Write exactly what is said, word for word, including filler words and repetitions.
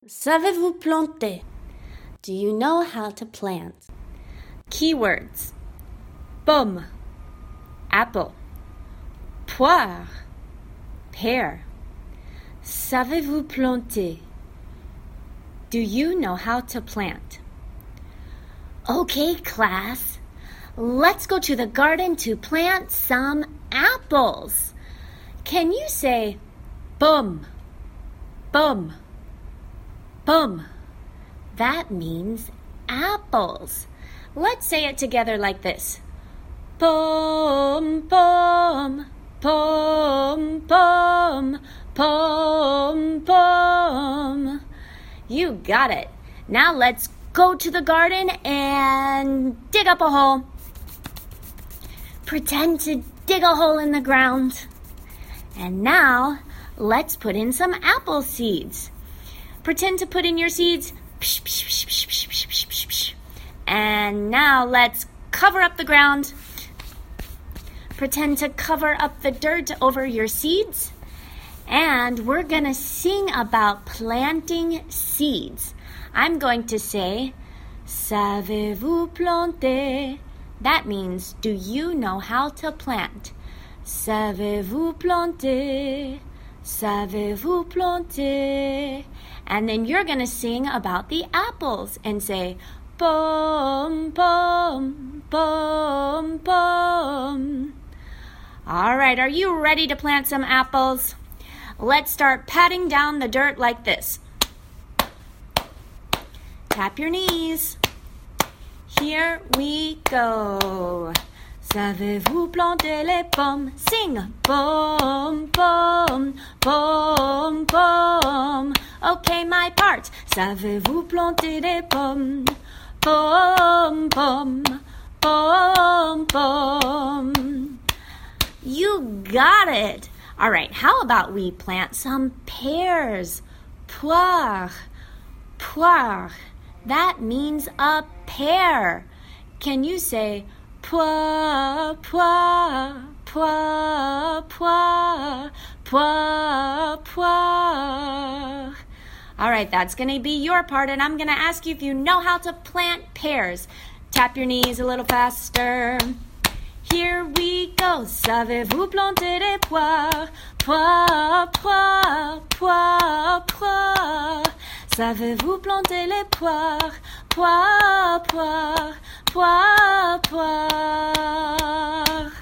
Savez-vous planter? Do you know how to plant? Keywords: pomme, apple, poire, pear. Savez-vous planter? Do you know how to plant? Okay, class. Let's go to the garden to plant some apples. Can you say pomme, pomme, pomme? That means apples. Let's say it together like this. Pomme, pomme, pomme, pomme, pomme, pomme. You got it. Now let's go to the garden and dig up a hole. Pretend to dig a hole in the ground. And now let's put in some apple seeds. Pretend to put in your seeds. And now let's cover up the ground. Pretend to cover up the dirt over your seeds. And we're going to sing about planting seeds. I'm going to say, savez-vous planter? That means, do you know how to plant? Savez-vous planter? Savez-vous planter? And then you're going to sing about the apples and say, pomme, pomme, pomme, pomme. All right, are you ready to plant some apples? Let's start patting down the dirt like this. Tap your knees. Here we go. Savez-vous planter les pommes? Sing. Pomme, pomme, pomme, pomme. Okay, my part. Savez-vous planter les pommes? Pomme, pomme, pomme, pomme. You got it. All right, how about we plant some pears? Poire, poire. That means a pear. Can you say poire, poire, poire, poire, poire, poire? All right, that's going to be your part, and I'm going to ask you if you know how to plant pears. Tap your knees a little faster. Here we go. Savez-vous planter des poires? Poire, poire, poire, poire. Savez-vous planter les poires? Poire, poire, poire, poire.